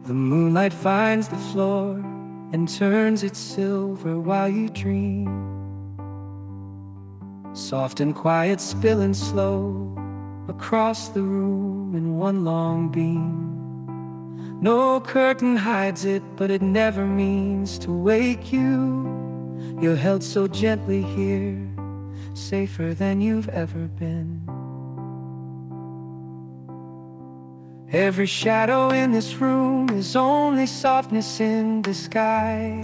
The moonlight finds the floor and turns it silver while you dream. Soft and quiet, spilling slow across the room in one long beam. No curtain hides it, but it never means to wake you. You're held so gently here, safer than you've ever been. Every shadow in this room is only softness in disguise.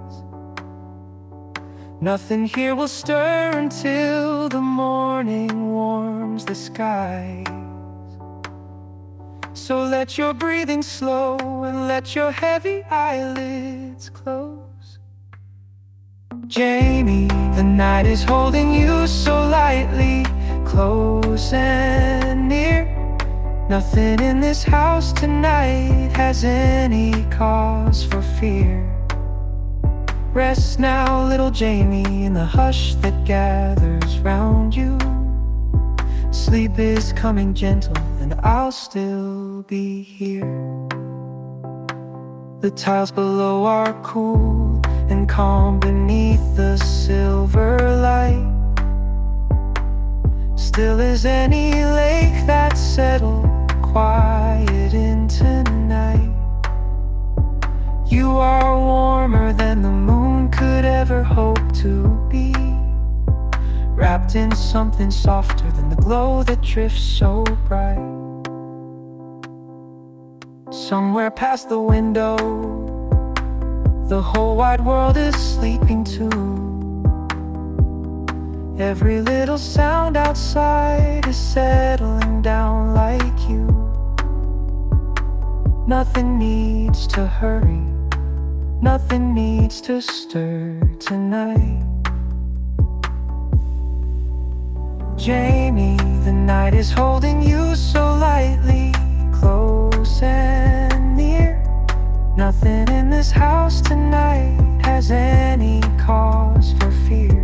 Nothing here will stir until the morning warms the skies. So let your breathing slow and let your heavy eyelids close. Jamie, the night is holding you so lightly, close and near. Nothing in this house tonight has any cause for fear. Rest now, little Jamie, in the hush that gathers round you. Sleep is coming gentle, and I'll still be here. The tiles below are cool and calm beneath the silver light. Still as any lake that's settled quiet into night. You are warmer than the moon could ever hope to be, wrapped in something softer than the glow that drifts so bright. Somewhere past the window, the whole wide world is sleeping too. Every little sound outside is settling down like you. Nothing needs to hurry, nothing needs to stir tonight. Jamie, the night is holding you so lightly, close and near. Nothing in this house tonight has any cause for fear.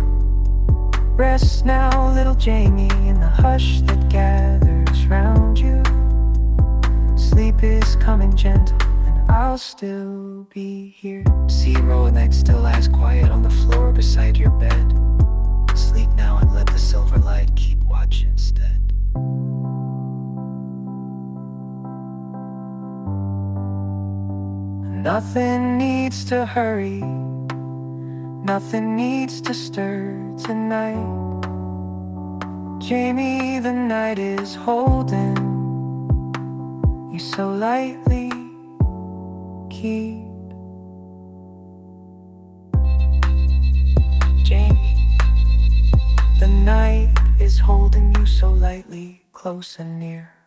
Rest now, little Jamie, in the hush that gathers round you. Sleep is coming gentle, and I'll still be here. See Roanoke still lies quiet on the floor beside your bed. Sleep now and let the silver light keep watch instead. Nothing needs to hurry, nothing needs to stir tonight. Jamie, the night is holding you so lightly. Keep Jamie, the night is holding you so lightly, close and near.